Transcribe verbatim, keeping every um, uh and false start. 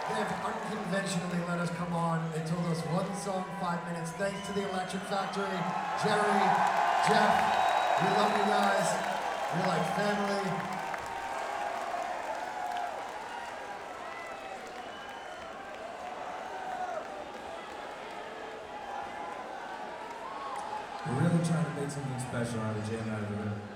They have unconventionally let us come on. They told us one song, five minutes. Thanks to the Electric Factory, Jerry, Jeff, we love you guys. You're like family. We're really trying to make something special out of Jam Out of the River.